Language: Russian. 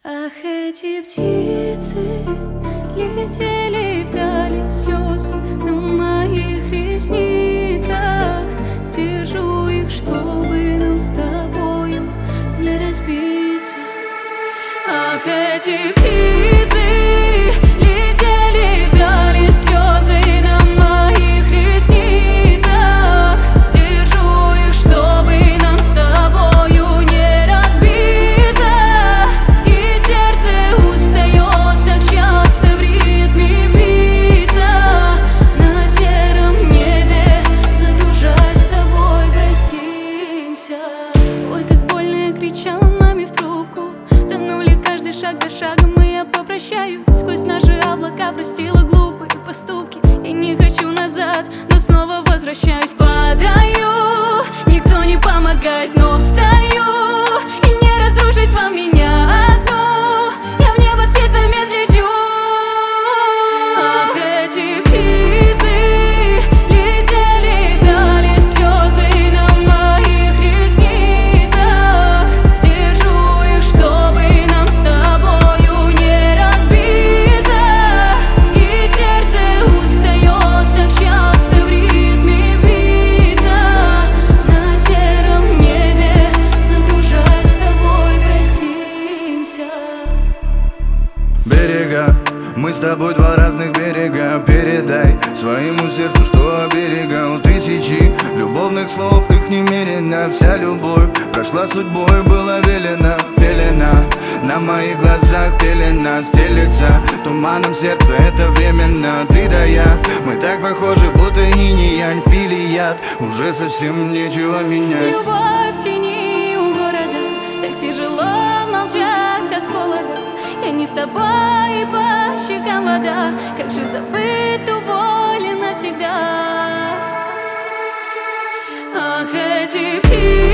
Ах, эти птицы летели вдали, слезы на моих ресницах. Стержу их, чтобы нам с тобою не разбиться. Ах, эти птицы летели вдали, слезы на моих ресницах. Стержу их, чтобы нам с тобою не разбиться. И сердце устает так часто в ритме биться. На сером небе загружаясь с тобой простимся. Ой, как больно я кричала маме в трубку. Тонули каждый шаг за шагом, и я попрощаюсь сквозь наши облака, простила глупые поступки. Я не хочу назад, но снова возвращаюсь. Падаю, никто не помогает, но встаю. И не разрушить вам меня одну, я в небо с птицами взлечу. Ах, эти птицы летели вдали, слезы на моих ресницах. Стержу их, чтобы нам с тобою не разбиться. И сердце устает так часто в ритме биться. На сером небе загружаясь с тобой простимся. Берега, мы с тобой два разных берега. Передай своему сердцу, что оберегал тысячи любовных слов, их немерено. Вся любовь прошла судьбой, была велена. Пелена на моих глазах, пелена стелется туманом сердца, это временно. Ты да я, мы так похожи, будто инь и янь впили яд. Уже совсем нечего менять. Любовь в тени у города, так тяжело молчать от холода. Я не с тобой, и по щекам вода. Как же забыть ту боль навсегда? Ах, эти птицы